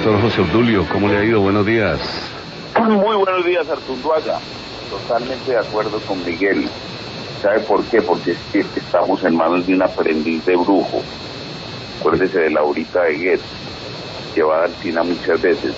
Pastor José Obdulio, ¿cómo le ha ido? Buenos días. Muy buenos días, Artunduaga. Totalmente de acuerdo con Miguel. ¿Sabe por qué? Porque es que estamos en manos de un aprendiz de brujo. Acuérdese de Laurita de Guet, llevada al cine muchas veces.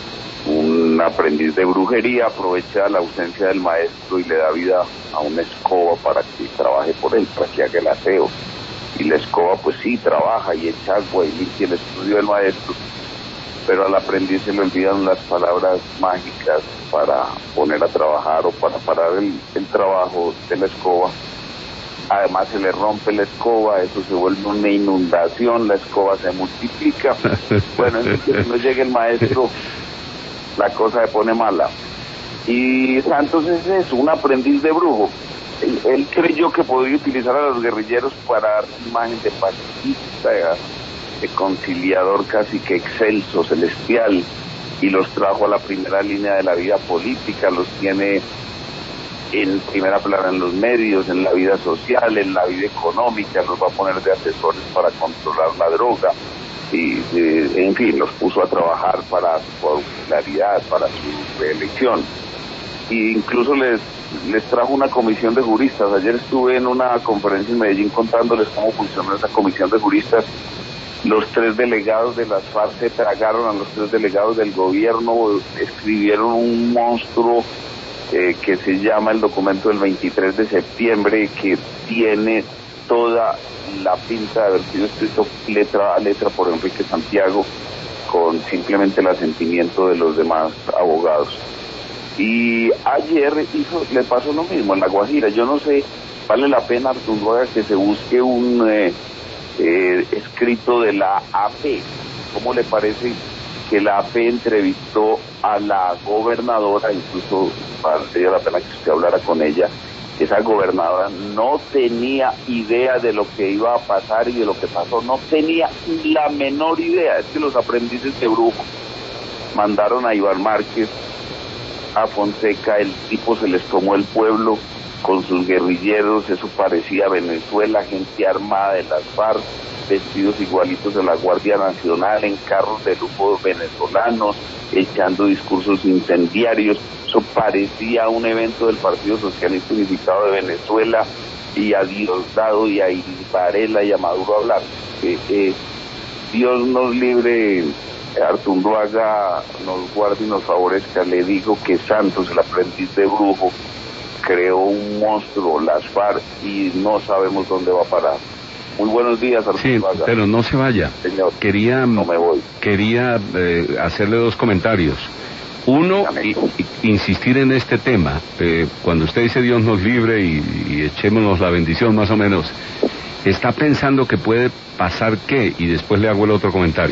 Un aprendiz de brujería aprovecha la ausencia del maestro y le da vida a una escoba para que trabaje por él, para que haga el aseo. Y la escoba pues sí trabaja y echa agua y limpia el estudio del maestro, pero al aprendiz se le olvidan las palabras mágicas para poner a trabajar o para parar el trabajo de la escoba. Además se le rompe la escoba, eso se vuelve una inundación, la escoba se multiplica. Bueno, entonces no llega el maestro, la cosa se pone mala. Y Santos es eso, un aprendiz de brujo. Él creyó que podía utilizar a los guerrilleros para dar imagen de pacifista, de conciliador casi que excelso, celestial, y los trajo a la primera línea de la vida política, los tiene en primera plana en los medios, en la vida social, en la vida económica, los va a poner de asesores para controlar la droga, y en fin, los puso a trabajar para su popularidad, para su reelección. E incluso les trajo una comisión de juristas. Ayer estuve en una conferencia en Medellín contándoles cómo funciona esa comisión de juristas. Los 3 delegados de las FARC se tragaron a los 3 delegados del gobierno, escribieron un monstruo que se llama el documento del 23 de septiembre, que tiene toda la pinta de haber sido escrito letra a letra por Enrique Santiago, con simplemente el asentimiento de los demás abogados. Y ayer le pasó lo mismo en La Guajira. Yo no sé, vale la pena, Artunduaga, que se busque un escrito de la AP. ¿Cómo le parece que la AP entrevistó a la gobernadora? Incluso valdría la pena que usted hablara con ella. Esa gobernadora no tenía idea de lo que iba a pasar y de lo que pasó. No tenía la menor idea. Es que los aprendices de brujo mandaron a Iván Márquez, a Fonseca, el tipo se les tomó el pueblo con sus guerrilleros, eso parecía Venezuela, gente armada de las FARC, vestidos igualitos de la Guardia Nacional, en carros de lujo venezolanos, echando discursos incendiarios. Eso parecía un evento del Partido Socialista Unificado de Venezuela, y a Diosdado y a Varela y a Maduro hablar. Dios nos libre, Artunduaga, nos guarde y nos favorezca. Le digo que Santos, el aprendiz de brujo, creó un monstruo, las FARC, y no sabemos dónde va a parar. Muy buenos días, Artunduaga. Sí, pero no se vaya. Señor, no me voy. Quería hacerle 2 comentarios. Uno, insistir en este tema. Cuando usted dice Dios nos libre y echémonos la bendición, más o menos, ¿está pensando que puede pasar qué? Y después le hago el otro comentario.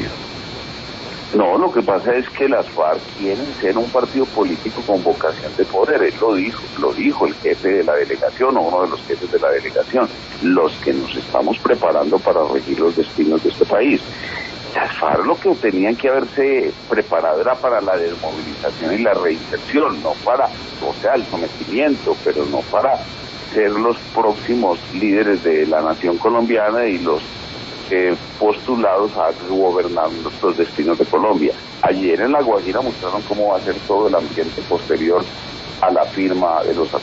No, lo que pasa es que las FARC quieren ser un partido político con vocación de poder. Él lo dijo el jefe de la delegación, o uno de los jefes de la delegación, los que nos estamos preparando para regir los destinos de este país. Las FARC lo que tenían que haberse preparado era para la desmovilización y la reinserción, no para, el sometimiento, pero no para ser los próximos líderes de la nación colombiana y los postulados a gobernar los destinos de Colombia. Ayer en La Guajira mostraron cómo va a ser todo el ambiente posterior a la firma de los